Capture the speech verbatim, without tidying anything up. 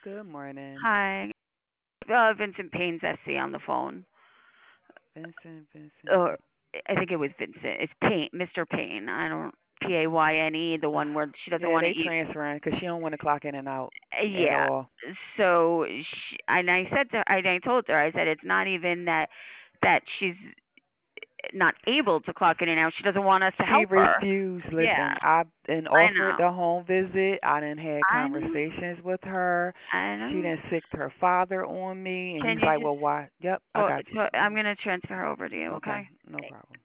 Good morning. Hi. Uh, Vincent Payne's S C on the phone. Vincent, Vincent, Or Vincent. I think it was Vincent. It's Payne, Mister Payne. I don't P A Y N E, the one where she doesn't Yeah, want to they eat. transferring because she don't want to clock in and out at Yeah. all. So she, and I said to I, I told her I said it's not even that that she's not able to clock in and out. She doesn't want us to She help her. refused. Yeah. Listen, I done I offered know. the home visit. I done had I know. conversations with her. I She know. done sicked her father on me, and Can he's you like, just "Well, why?" Yep, I well, got you. so I'm gonna transfer her over to you, Okay, okay? no problem.